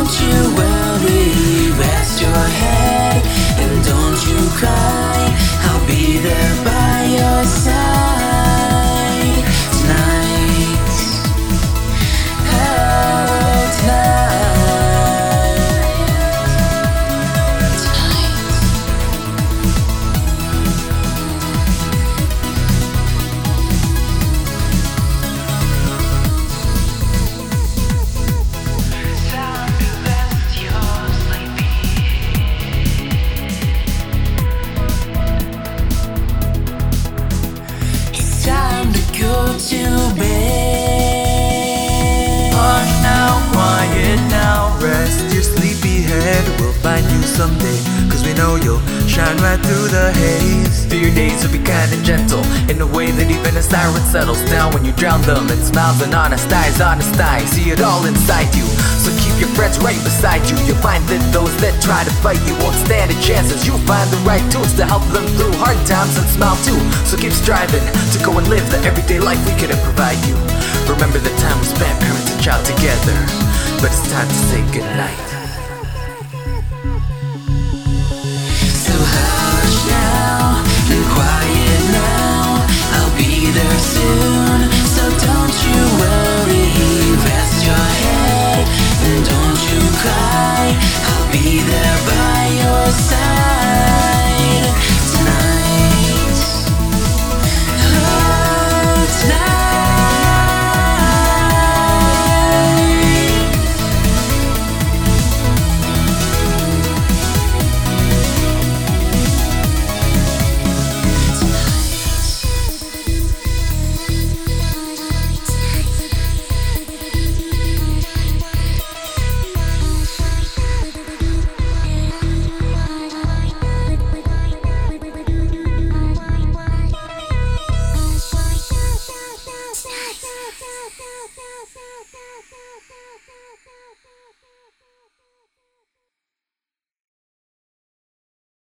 don't you worry, rest your head and don't you cry. I'll be there by your side tonight. Oh, tonight. Time to rest your sleepy It's time to go to bed. Hush now, quiet now, rest your sleepy head. We'll find you someday, cause we know you'll shine right through the haze. For your days will be kind and gentle, in a way that even a siren settles down when you drown them. It smiles and honest eyes, see it all inside you. So keep your friends right beside you. You'll find that those that try to fight you won't stand a chance, as you'll find the right tools to help them through hard times and smile too. So keep striving to go and live the everyday life we couldn't provide you. Remember the time we spent, parents and child together, but it's time to say goodnight. So hush now and quiet now. I'll be there soon, so don't you worry, rest your head